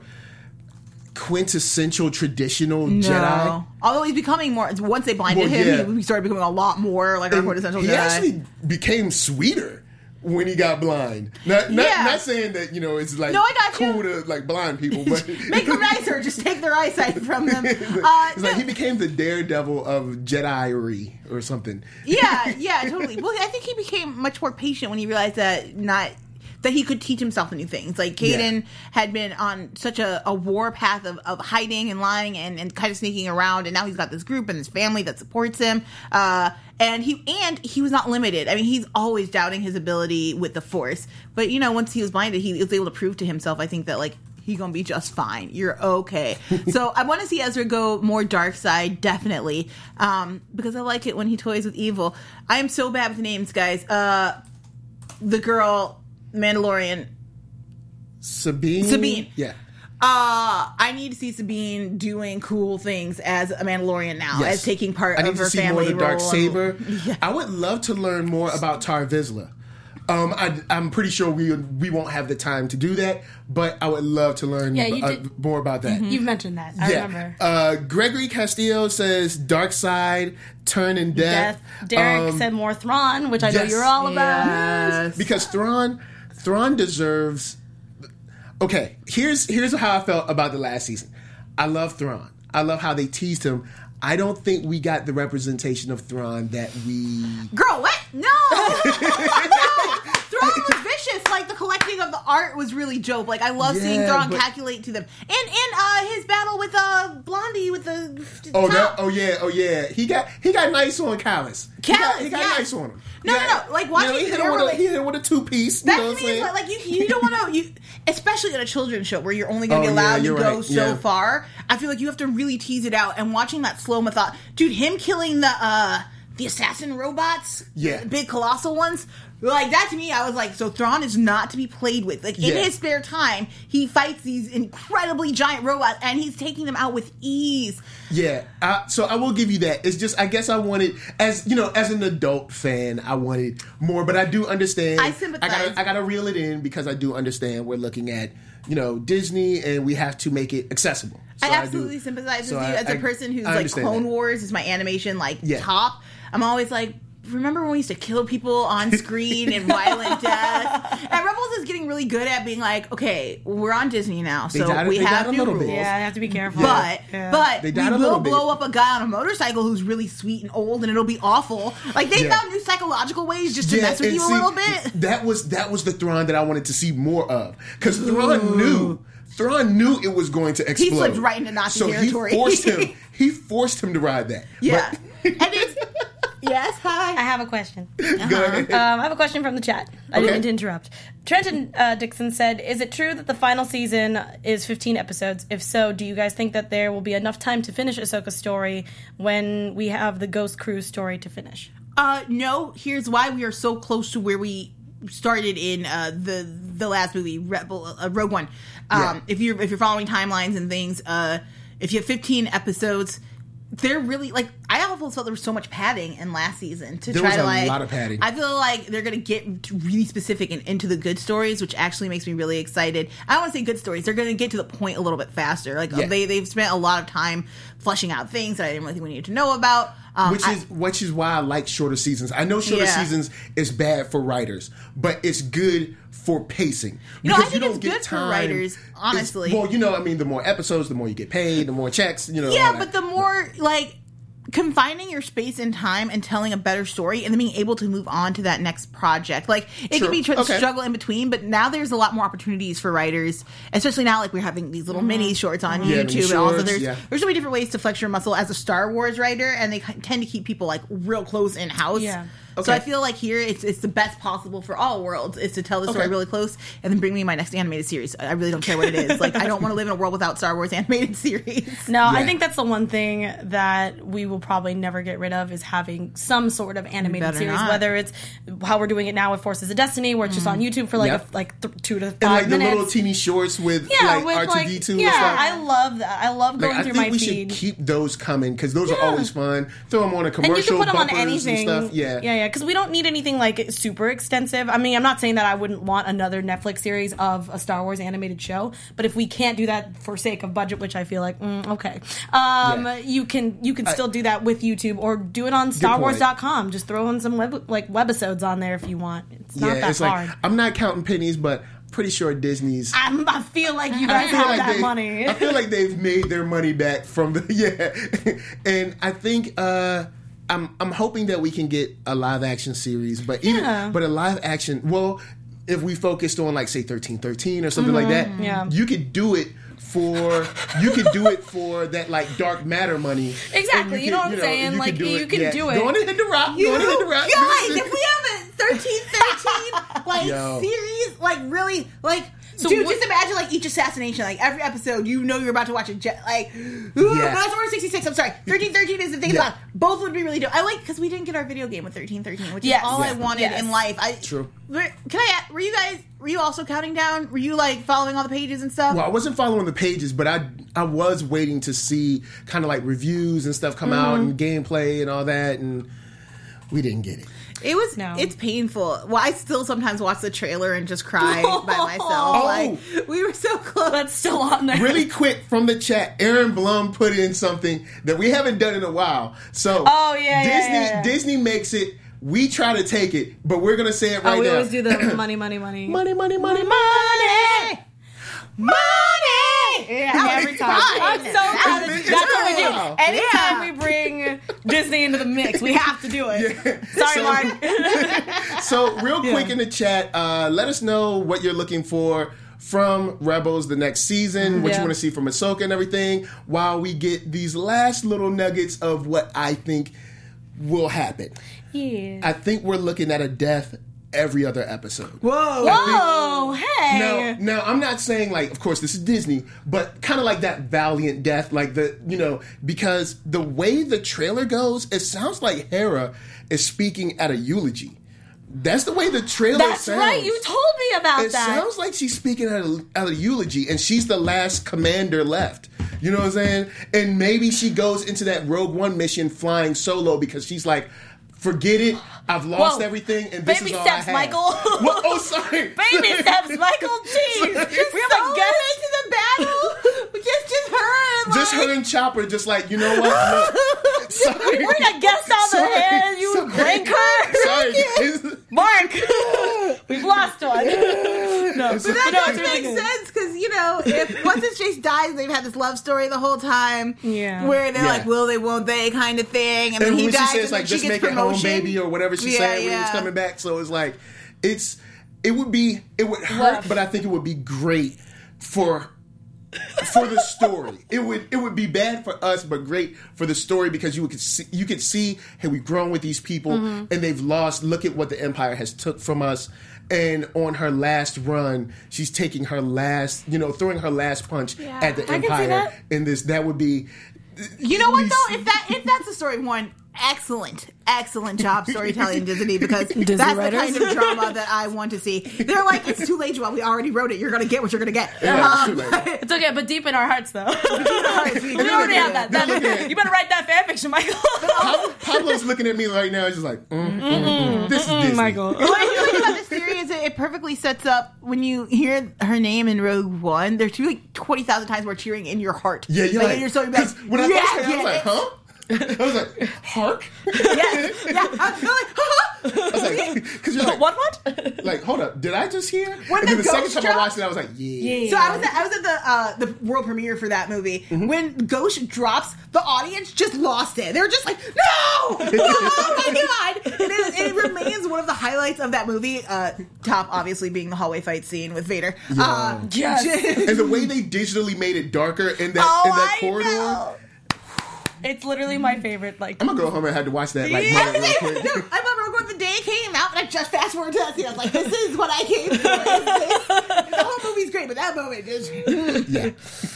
quintessential traditional no. Jedi. Although he's becoming more. Once they blinded Well, him, yeah. he, he started becoming a lot more like our And quintessential he Jedi. actually became sweeter when he got blind. Not, not, Yeah. not saying that, you know, it's like No, I got cool you. to like blind people, but Make them nicer. Just take their eyesight from them. Uh, it's like no. he became the daredevil of Jedi-ry or something. Yeah, yeah, totally. Well, I think he became much more patient when he realized that not that he could teach himself new things. Like Kaden Yeah. had been on such a, a war path of, of hiding and lying and, and kind of sneaking around, and now he's got this group and this family that supports him. Uh, and he and he was not limited. I mean, he's always doubting his ability with the Force, but you know, once he was blinded, he was able to prove to himself, I think, that like he's gonna be just fine. You're okay. So I want to see Ezra go more dark side, definitely, um, because I like it when he toys with evil. I am so bad with names, guys. Uh, the girl, Mandalorian. Sabine? Sabine. Yeah. Uh, I need to see Sabine doing cool things as a Mandalorian now, Yes. as taking part I need of to her see family more of the role. Dark Saber. Yeah. I would love to learn more about Tar Vizsla. Um, I, I'm pretty sure we we won't have the time to do that, but I would love to learn Yeah, you uh, did- more about that. You've mentioned that. I remember. Uh, Gregory Castillo says Dark Side, Turn and Death. Death. Derek Um, said more Thrawn, which I know yes. you're all about. Yes. because Thrawn Thrawn deserves. Okay, here's here's how I felt about the last season. I love Thrawn. I love how they teased him. I don't think we got the representation of Thrawn that we. Girl, what? No! no! Thrawn was vicious. Like, the collecting of the art was really dope. Like, I love seeing Yeah, Thrawn but- calculate to them. And and uh, his battle with uh, Blondie with the... Oh top. that, oh yeah, oh yeah. He got he got nice on Callus. He got, Callus, he got yeah. nice on him. No, He no, got- no, like, you watching know, he hit their him with a, rela- he hit him with a two piece. You That know what to I'm me is saying? like, like you, you don't want to, you, especially in a children's show where you're only going to Oh, be yeah, allowed to you're go right, so yeah. far. I feel like you have to really tease it out. And watching that slow method, dude, him killing the uh, the assassin robots, Yeah. the big colossal ones, like that to me, I was like, so Thrawn is not to be played with. Like in Yeah. his spare time, he fights these incredibly giant robots, and he's taking them out with ease. Yeah, I, so I will give you that. It's just I guess I wanted, as you know, as an adult fan, I wanted more. But I do understand. I sympathize. I gotta, I gotta reel it in because I do understand we're looking at, you know, Disney, and we have to make it accessible. So I do- absolutely sympathize so with I- you as a I- person who's I like understand Clone that. Wars is my animation like Yeah. top. I'm always like, remember when we used to kill people on screen and violent death? And Rebels is getting really good at being like, okay, we're on Disney now, so died- we they have died a new little rules. bit. Yeah, I have to be careful. But Yeah. but They we died a will little bit. blow up a guy on a motorcycle who's really sweet and old, and it'll be awful. Like they Yeah. found new psychological ways just to mess with and you a see, little bit. That was that was the Thrawn that I wanted to see more of because Thrawn knew. Thrawn knew it was going to explode. slipped right into Nazi so territory. he forced him. He forced him to ride that. Yeah, But- and it's yes, hi. I have a question. Go ahead. Um, I have a question from the chat. I Okay. didn't mean to interrupt. Trenton uh, Dixon said, "Is it true that the final season is fifteen episodes? If so, do you guys think that there will be enough time to finish Ahsoka's story when we have the Ghost Crew story to finish?" Uh, no. Here's why we are so close to where we started in uh, the the last movie, Rebel, uh, Rogue One. Um, Yeah. If you're if you're following timelines and things, uh, if you have fifteen episodes, they're really like I almost felt there was so much padding in last season to There try was to a like. lot of padding. I feel like they're gonna get really specific and into the good stories, which actually makes me really excited. I don't want to say good stories; they're gonna get to the point a little bit faster. Like Yeah. they they've spent a lot of time fleshing out things that I didn't really think we needed to know about. Um, Which I- is which is why I like shorter seasons. I know shorter Yeah. seasons is bad for writers, but it's good for pacing. You know, I Because think it's get good for time- writers, it's- honestly. Well, you know, I mean, the more episodes, the more you get paid, the more checks. You know, Yeah, all that. but the more like confining your space and time and telling a better story and then being able to move on to that next project. Like it True. can be tr- Okay. struggle in between, but now there's a lot more opportunities for writers, especially now like we're having these little mini shorts on Yeah, mini YouTube and also shorts, there's yeah. there's so many different ways to flex your muscle as a Star Wars writer, and they k- tend to keep people like real close in house. Yeah. So Okay. I feel like here it's it's the best possible for all worlds is to tell the story Okay. really close and then bring me my next animated series. I really don't care what it is. Like I don't want to live in a world without Star Wars animated series. No, Yeah. I think that's the one thing that we will probably never get rid of is having some sort of animated better series, not. whether it's how we're doing it now with Forces of Destiny, where it's just on YouTube for like Yep. a, like th- two to five and like minutes. the little teeny shorts with yeah, like with R two D two like and yeah, stuff. I love that. I love going Like, I through think my we feed. should keep those coming because those are Yeah. always fun. Throw them on a And commercial, you can put them on bumpers anything. and stuff. Yeah, yeah, yeah. Because we don't need anything like super extensive. I mean, I'm not saying that I wouldn't want another Netflix series of a Star Wars animated show, but if we can't do that for sake of budget, which I feel like mm, okay, um, Yeah. you can you can still do that with YouTube or do it on Star Wars dot com. Just throw in some web like webisodes on there if you want. It's not yeah. that It's hard. like I'm not counting pennies, but pretty sure Disney's. I'm, I feel like you I guys feel have like that they- money. I feel like they've made their money back from the yeah, and I think uh, I'm I'm hoping that we can get a live action series, but even Yeah. but a live action. Well, if we focused on like say thirteen thirteen or something like that, Mm-hmm. Yeah. you could do it. For you could do it for that like dark matter money. Exactly. And You know what I'm saying? you Like, could do you it. can yeah. do it. Go on and hit the rock. You Go on and hit the rock. guys, if we have a thirteen thirteen like Yo. series, like really, like So Dude, what- just imagine like each assassination, like every episode, you know you're about to watch a jet. Like, ooh, Yeah. no, it's Order sixty-six. I'm sorry, thirteen thirteen is the thing Yeah. about. Both would be really dope. I like because we didn't get our video game with thirteen thirteen, which Yes. is all I Yeah. wanted Yes. in life. I True. Were, can I? ask- Were you guys? Were you also counting down? Were you like following all the pages and stuff? Well, I wasn't following the pages, but I I was waiting to see kind of like reviews and stuff come out and gameplay and all that, and we didn't get it. It was. No. It's painful. Well, I still sometimes watch the trailer and just cry by myself. Oh. Like we were so close. That's still on there. Really quick from the chat, Aaron Blum put in something that we haven't done in a while. So, Oh, yeah, yeah, Disney yeah, yeah. Disney makes it. We try to take it, but we're gonna say it right Oh, we now. always do the money, money, money. money, money, money, money. money, money. Yeah, Every time. I'm so proud of you. It's That's what we do. real. Anytime Yeah. we bring Disney into the mix, we have to do it. Sorry, So- Mark. So, real quick in the chat, uh, let us know what you're looking for from Rebels the next season, what Yeah. you want to see from Ahsoka and everything, while we get these last little nuggets of what I think will happen. Yeah. I think we're looking at a death every other episode. Whoa. Whoa, hey. Now, now, I'm not saying like, of course, this is Disney, but kind of like that valiant death, like the, you know, because the way the trailer goes, it sounds like Hera is speaking at a eulogy. That's the way the trailer That's sounds. right. You told me about It that. sounds like she's speaking at a, at a eulogy, and she's the last commander left. You know what I'm saying? And maybe she goes into that Rogue One mission flying solo because she's like, forget it. I've lost Whoa. everything, and this Baby is all steps, I have. Michael. What? Oh, sorry. Baby steps, Michael. Jeez. We have So a guest. into the battle. just, just her. And Just like, her and Chopper, just like, you know what? Look, sorry. Bring a guest on the Sorry. hand, you Sorry. ranker. Sorry. It's- Mark. We've lost one. No, It's- But that no, does it's really make good. sense because you know if once his Chase dies, they've had this love story the whole time. Yeah. where they're Yeah. like, will they, won't they, kind of thing. And then And he when she dies, says and like, then just she gets make it home, promotion. baby, or whatever she Yeah, said when he was yeah. coming back. So it's like, it's, it would be, it would hurt, Rough. but I think it would be great for, for the story. It would, it would be bad for us, but great for the story because you could see, you could see, hey, we've grown with these people Mm-hmm. and they've lost. Look at what the Empire has took from us. And on her last run, she's taking her last, you know, throwing her last punch Yeah, at the I can see Empire. that. In this, that would be. You know what we- though? If that if that's the story, one excellent, excellent job storytelling, Disney, because Disney that's writers. the kind of drama that I want to see. They're like, it's too late, Joelle. We already wrote it. You're gonna get what you're gonna get. Yeah, Um, it's too late. It's okay, but deep in our hearts, though. we we already have that. They're that looking at- you better write that fan fiction, Michael. Pa- Pablo's looking at me right now. He's just like, mm, mm, mm. This is Disney. Michael. What I like about this theory is that it perfectly sets up when you hear her name in Rogue One. There's like twenty thousand times more cheering in your heart. Yeah, you're like, you're so like, 'cause when I yeah, first heard it, I was yeah, like, it's- huh? I was like, hark? Yeah, yeah. I'm like, I was like, because you're like, what? What? like, hold up, did I just hear? When and the then the second ghost time I drops- watched it, I was like, yeah. So I was at, I was at the uh, the world premiere for that movie. Mm-hmm. When Ghost drops, the audience just lost it. They were just like, "No! Oh my god!" And it, it remains one of the highlights of that movie. Uh, top, obviously, being the hallway fight scene with Vader. Uh, Yes. just- And the way they digitally made it darker in that oh, in that I corridor. know. It's literally my favorite. Like, I'm gonna go home and had to watch that like Yeah. moment real No, quick. I remember when the day it came out, and I just fast forward to that scene. I was like, "This is what I came for." This- the whole movie's great, but that moment just. Yeah.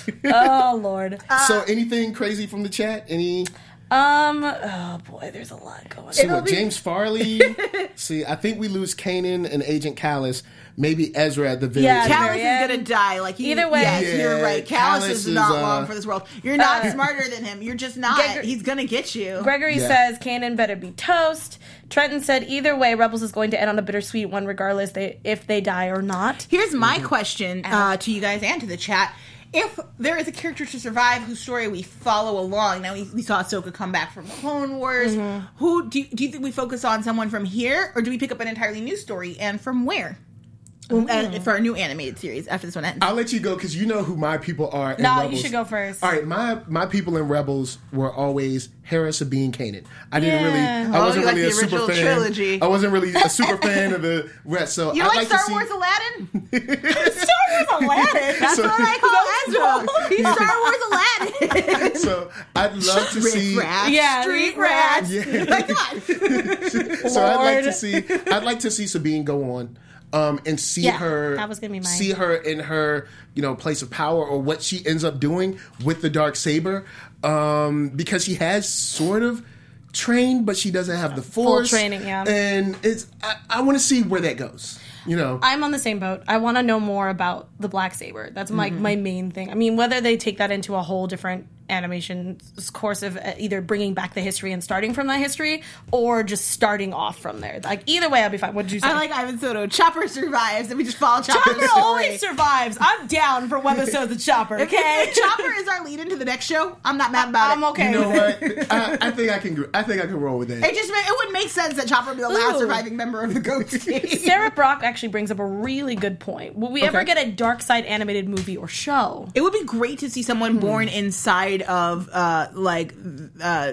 oh Lord. So anything crazy from the chat? Any? Um. Oh boy, there's a lot going. See on. what James Farley. See, I think we lose Kanan and Agent Callus. Maybe Ezra at the very Yeah, end. Callus very end. is gonna die. Like he, Either way- yes, Yeah, you're right. Callus, Callus is, is, not uh, long for this world. You're not uh, smarter than him. You're just not. Gregor- He's gonna get you. Gregory Yeah. says Kanan better be toast. Trenton said either way, Rebels is going to end on a bittersweet one, regardless they, if they die or not. Here's my question uh, to you guys and to the chat. If there is a character to survive whose story we follow along, now we, we saw Ahsoka come back from Clone Wars. Who do you, do you think we focus on someone from here, or do we pick up an entirely new story, and from where? Uh, for a new animated series after this one ends. I'll let you go because you know who my people are. in No, you Rebels. should go first. All right, my my people in Rebels were always Hera, Sabine, Kanan. I didn't Yeah. really. I Oh, wasn't you like really a the super original fan. trilogy. I wasn't really a super fan of the rest. So You I'd like, like Star to see. Wars Aladdin? Star Wars Aladdin. That's So- what I call Ezra. He's Star Wars Aladdin. So I'd love to see. Rats, Yeah, street rats. rats. Yeah. Like, come on. So I'd like Lord. to see. I'd like to see Sabine go on. um, and see Yeah, her that was gonna be mine. see her in her you know place of power or what she ends up doing with the Darksaber, um, because she has sort of trained, but she doesn't have the force. Full training, yeah. And it's I, I want to see where that goes. You know, I'm on the same boat. I want to know more about the Black Saber. That's my Mm-hmm. my main thing. I mean, whether they take that into a whole different animation course of uh, either bringing back the history and starting from that history, or just starting off from there. Like either way, I'll be fine. What did you say? I like Ivan Soto. Chopper survives, and we just follow Chopper. Chopper always survives. I'm down for webisodes of Chopper. Okay, If Chopper is our lead into the next show, I'm not mad about I'm it. okay. you know with what? it. I, I think I can. I think I can roll with that. It just it would make sense that Chopper be the last Ooh. surviving member of the Ghost team. Sarah Brock actually brings up a really good point. Will we ever Okay. get a Dark Side animated movie or show? It would be great to see someone born inside of uh like uh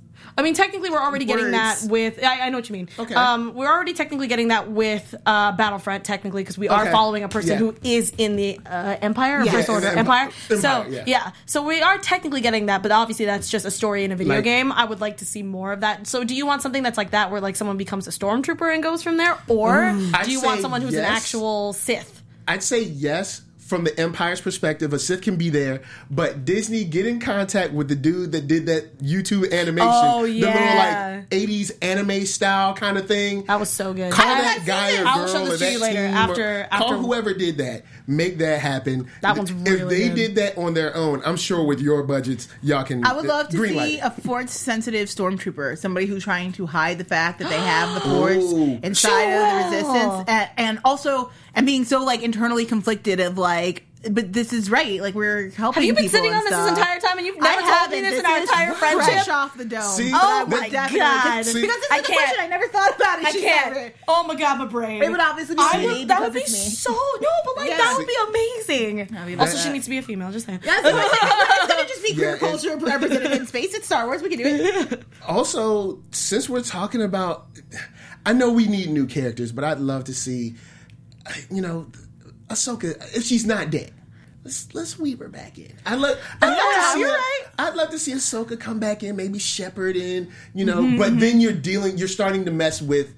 I mean, technically, we're already getting that Words. with. I, I know what you mean. Okay. Um, we're already technically getting that with uh, Battlefront, technically, because we are Okay. following a person Yeah. who is in the uh, Empire, or Yeah. First Yeah, Order Empire. Empire. Empire, So yeah. yeah, so we are technically getting that, but obviously that's just a story in a video Like- game. I would like to see more of that. So, do you want something that's like that, where like someone becomes a stormtrooper and goes from there, or I'd do you want say someone who's an yes. actual Sith? I'd say yes. From the Empire's perspective, a Sith can be there, but Disney get in contact with the dude that did that YouTube animation, Oh, the little yeah. like eighties anime style kind of thing. That was so good. Call I that haven't guy seen or it. I'll girl show this or to that you later team after- or after- call whoever did that. Make that happen. That one's If really they good. did that on their own, I'm sure with your budgets, y'all can. I would love to greenlight see it. a force-sensitive stormtrooper, somebody who's trying to hide the fact that they have the force Ooh. inside of the Sure. resistance, and, and also and being so like internally conflicted of like, but this is right, like we're helping. Have you been people sitting and on this stuff. this entire time and you've I never told me haven't. this in This our is entire fresh friendship? off the dome. See? But I Oh would my definitely- God. See? Because this I is the can't. question I never thought about it. I She can't. said it. Oh my god, my brain. It would obviously be I me would, that would be because it's me. so no, but like Yeah. that would be amazing. be Also, that. she needs to be a female. Just saying. That's what I'm saying. It's gonna just be queer Yeah, culture represented in space. It's Star Wars. We can do it. Also, since we're talking about, I know we need new characters, but I'd love to see, you know, Ahsoka if she's not dead. Let's let's weave her back in. I love. I'd love Yeah, to see. you're her- right. I'd love to see Ahsoka come back in, maybe shepherd in, you know. Mm-hmm, But then you're dealing. You're starting to mess with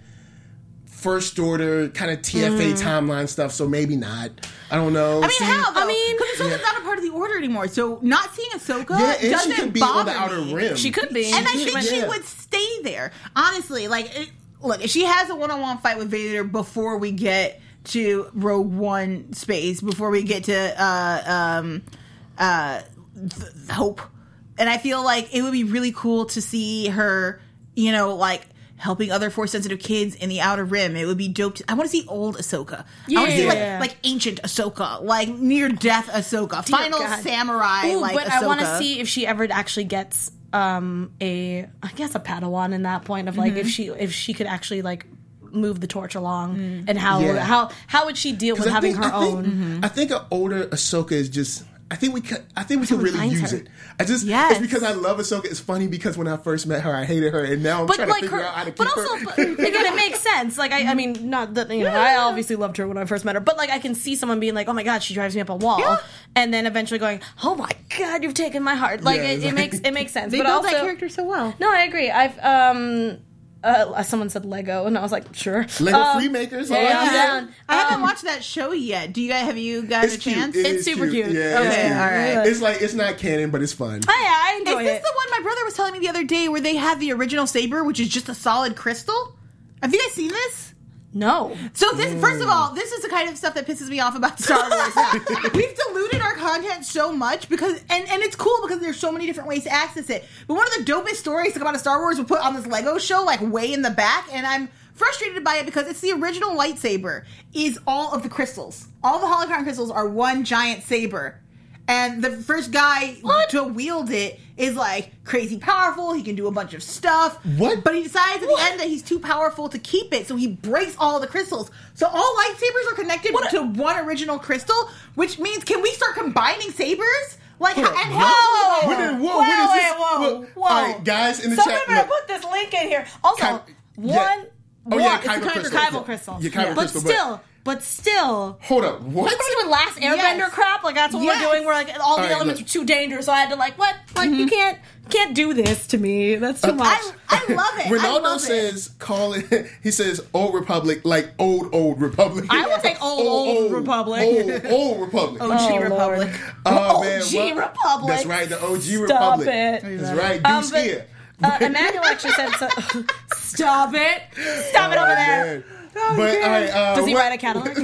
First Order kind of T F A timeline stuff. So maybe not. I don't know. Mm-hmm. I mean, See? how? Though? I mean- because Ahsoka's Yeah. not a part of the Order anymore. So not seeing Ahsoka Yeah, and she doesn't could be bother on the outer me. rim. She could be. And I She think might- she Yeah. would stay there. Honestly, like, it, look, if she has a one-on-one fight with Vader before we get to Rogue One space, before we get to uh, um, uh, th- Hope, and I feel like it would be really cool to see her, you know, like helping other Force-sensitive kids in the Outer Rim. It would be dope. To, I want to see old Ahsoka. I want to see Yeah. like like ancient Ahsoka, like near-death Ahsoka, Dear final God. samurai. Ooh, like but Ahsoka. I want to see if she ever actually gets um a I guess a Padawan in that point of like Mm-hmm. if she if she could actually like move the torch along and how Yeah. how how would she deal with 'Cause I having think- her I think, own? I think an older Ahsoka is just. I think we could. I think we could really refines use her. it. I just. Yes. It's because I love Ahsoka. It's funny because when I first met her, I hated her, and now I'm But trying like to figure her, out how to keep but also her. but, again, it makes sense. Like I, I mean, not that you know, I obviously loved her when I first met her, but like I can see someone being like, "Oh my god, she drives me up a wall," Yeah. and then eventually going, "Oh my god, you've taken my heart." Like Yeah, it, it like- makes it makes sense. They but built also, that character so well. No, I agree. I've um, uh, someone said Lego, and I was like, sure. Lego Um, Freemakers. yeah, all that I'm shit. down. I haven't Um, watched that show yet. Do you guys have you guys It's a cute. chance? It It's is super cute. Yeah, it's Okay, cute. all right. It's like it's not canon, but it's fun. Oh, yeah, I enjoy Is this it. the one my brother was telling me the other day where they have the original saber, which is just a solid crystal? Have you guys seen this? No. So this, first of all, this is the kind of stuff that pisses me off about Star Wars. Now. We've diluted our content so much because, and, and it's cool because there's so many different ways to access it. But one of the dopest stories to come out of Star Wars was put on this Lego show, like way in the back, and I'm frustrated by it because it's the original lightsaber is all of the crystals. All the holocron crystals are one giant saber. And the first guy What? to wield it is like crazy powerful. He can do a bunch of stuff. What? But he decides at the end that he's too powerful to keep it, so he breaks all the crystals. So all lightsabers are connected What a- to one original crystal, which means can we start combining sabers? Like, Hold and up, how? what? What is- whoa, Whoa, what is wait, this? whoa, Whoa. whoa. All right, guys in the Someone chat. better look. put this link in here. Also, Ky- one, yeah. Oh, one, yeah, it's Kyber a Kyber crystal. Kyber crystal. Yeah, Kyber but crystal, but- still, but still. Hold up. What? Remember doing Last Airbender Yes. crap? Like that's what Yes. we're doing. Where like all the right, elements look. were too dangerous, so I had to like what? Like you can't. can't do this to me. That's too much. I, I love it. I Ronaldo love says, call it, he says, Old Republic, like old, old Republic. I will take old, old Republic. Old, old Republic. O G Oh, Republic. Oh, man. O G well, Republic. That's right, the O G Stop Republic. it. That's right, Um, Deuce but- here. Uh, Emmanuel actually said, so, "Stop it! Stop it over Oh, there." man. But, all right, uh, Does he what- ride a Cadillac?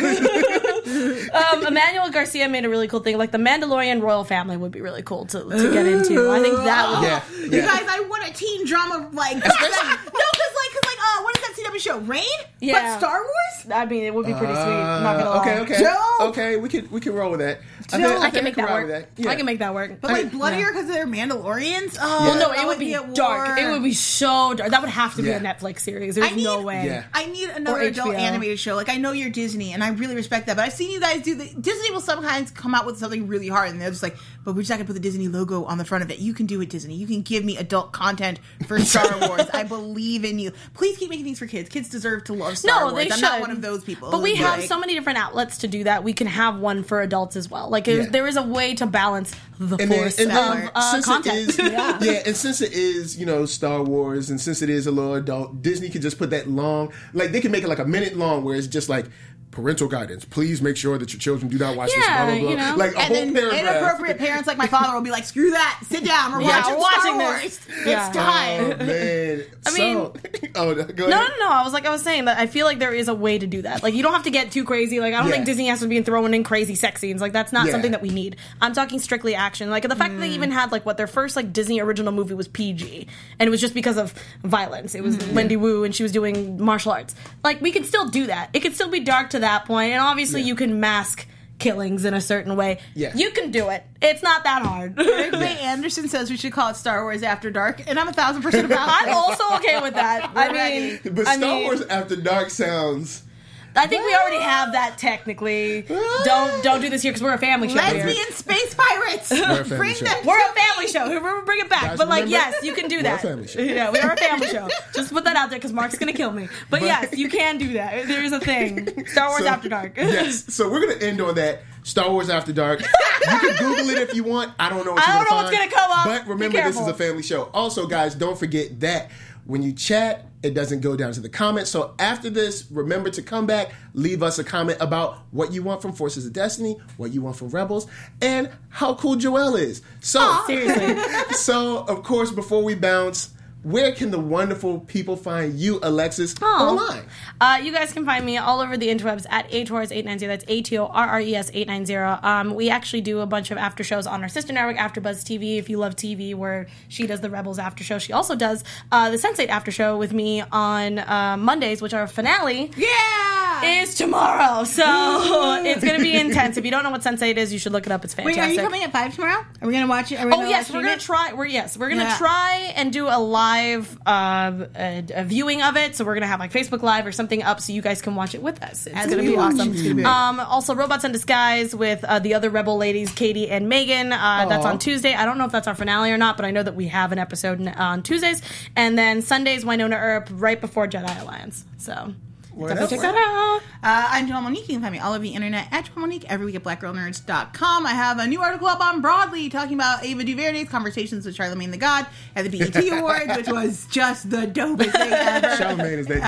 um, Emmanuel Garcia made a really cool thing. Like the Mandalorian royal family would be really cool to, to get into. I think that would. Yeah, You yeah. guys, I want a teen drama like no, because like, cause like, uh, what is that C W show? Rain? Yeah. But Star Wars? I mean, it would be pretty sweet. Uh, Not gonna lie. okay, okay, Dope. okay. We can we can roll with that. Dope. think- I can think make that ride work. with Yeah. I can make that work. But I like mean, bloodier because they're Mandalorians? Oh, Well, no, that it would be at dark. war. It would be so dark. That would have to be Yeah. a Netflix series. There's I need- no way. Yeah. I need another Or adult H B O. animated show. Like I know you're Disney, and I really respect that. But I've seen you guys do the Disney will sometimes come out with something really hard, and they're just like, "But we're just not gonna put the Disney logo on the front of it. You can do it, Disney. You can give me adult content for Star Wars. I believe in you. Please keep making things for kids. Kids deserve to love Star No, Wars. they I'm should. not one of those people. But we Like, have so many different outlets to do that. We can have one for adults as well. Like there's- Yeah. there is a way to balance the And then, force and then of uh, since content. it is, yeah. and since it is, you know, Star Wars, and since it is a little adult, Disney could just put that long, like they can make it like a minute long, where it's just like parental guidance. Please make sure that your children do not watch this. Yeah, Blah blah blah. you know. Like a And whole then paragraph. inappropriate parents like my father will be like, "Screw that! Sit down. We're Yeah, watching, we're watching Star this." Wars. Yeah. It's time." Oh man! I mean- so, oh, go ahead. No, no, no. I was like, I was saying that I feel like there is a way to do that. Like, you don't have to get too crazy. Like, I don't Yeah. think Disney has to be throwing in crazy sex scenes. Like, that's not Yeah. something that we need. I'm talking strictly action. Like, the fact that they even had like what their first like Disney original movie was P G, and it was just because of violence. It was Wendy Wu, and she was doing martial arts. Like, we can still do that. It can still be dark to that point, and obviously Yeah. you can mask killings in a certain way. Yeah. You can do it. It's not that hard. Eric May Anderson says we should call it Star Wars After Dark, and I'm a thousand percent about I'm it. also okay with that. I mean, But I Star mean, Wars After Dark sounds. I think we already have that technically. Don't don't do this here because we're a family show here. Lesbian space pirates. a family Bring show. them. We're to a family me. show. We're bring it back. Guys, but like, remember, yes, you can do we're a that. family show. Yeah, we are a family show. Just put that out there because Mark's gonna kill me. But, But- yes, you can do that. There is a thing. Star Wars So- After Dark. Yes. So we're gonna end on that. Star Wars After Dark. You can Google it if you want. I don't know what I you're don't know gonna what's find. gonna come up. But Be remember, this is careful. a family show. Also, guys, don't forget that when you chat, it doesn't go down to the comments. So after this, remember to come back, leave us a comment about what you want from Forces of Destiny, what you want from Rebels, and how cool Joelle is. So Seriously. So of course, before we bounce, where can the wonderful people find you, Alexis, Aw. online? Uh, you guys can find me all over the interwebs at A Torres eight ninety. That's A T O R R E S eight ninety. Um, we actually do a bunch of after shows on our sister network, AfterBuzz T V. If you love T V, where she does the Rebels after show, she also does uh, the Sense eight after show with me on uh, Mondays, which our finale Yeah. is tomorrow. So it's going to be intense. If you don't know what Sense eight is, you should look it up. It's Wait, fantastic. are you coming at five tomorrow? Are we gonna watch it? Are we Oh gonna yes, live we're stream gonna it? try. We're yes, we're gonna Yeah. try and do a live uh, a, a viewing of it. So we're gonna have like Facebook Live or something up, so you guys can watch it with us. It's As gonna we be watch. awesome. It's gonna be great. Um, also, Robots in Disguise with uh, the other Rebel ladies, Katie and Megan. Uh, that's Aw. on Tuesday. I don't know if that's our finale or not, but I know that we have an episode n- on Tuesdays, and then Sundays Winona Earp right before Jedi Alliance. So. Word Definitely up, check word that out. Uh, I'm Joelle Monique. You can find me all over the internet at Joelle Monique, every week at black girl nerds dot com. I have a new article up on Broadly talking about Ava DuVernay's conversations with Charlemagne the God at the B E T Awards, which was just the dopest thing ever. Charlemagne is that dude,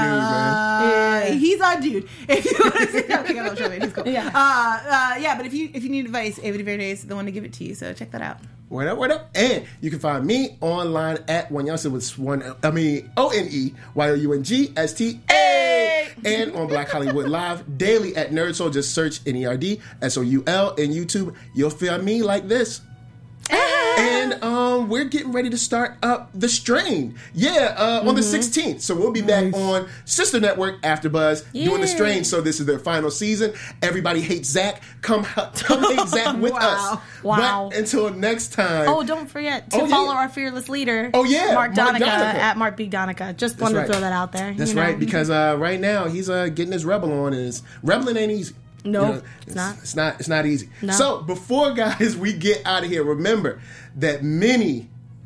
man. Uh, he's on dude. If you want to see something, I love Charlemagne. He's cool. Yeah. Uh, uh, yeah, but if you if you need advice, Ava DuVernay is the one to give it to you. So check that out. What up, what up? And you can find me online at One Youngster with one, I mean, O N E Y O U N G S T A. And on Black Hollywood Live, daily at Nerd Soul. Just search N E R D S O U L in YouTube. You'll find me like this. And um, we're getting ready to start up The Strain. Yeah, uh, on the sixteenth. So we'll be back on Sister Network AfterBuzz doing The Yeah. Strain. So this is their final season. Everybody hates Zach. Come, come hate Zach with Wow. us. Wow. But until next time. Oh, don't forget to Oh, yeah. follow our fearless leader. Oh, yeah, Mark Mark Donica, Donica. at Mark B Donica. Just That's wanted right. to throw that out there. That's you know? right, because uh, right now he's uh, getting his rebel on, and his rebelling ain't easy. No, it's not. It's not. It's not easy. No. So before guys, we get out of here, remember that many,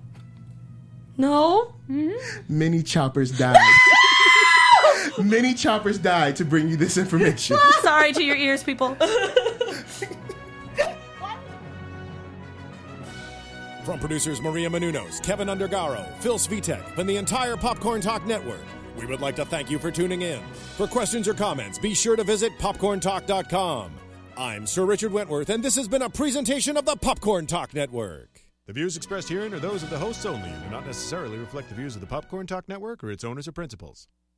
No. many choppers died. Many choppers died to bring you this information. Sorry to your ears, people. From producers Maria Menounos, Kevin Undergaro, Phil Svitek, and the entire Popcorn Talk Network, we would like to thank you for tuning in. For questions or comments, be sure to visit popcorn talk dot com. I'm Sir Richard Wentworth, and this has been a presentation of the Popcorn Talk Network. The views expressed herein are those of the hosts only and do not necessarily reflect the views of the Popcorn Talk Network or its owners or principals.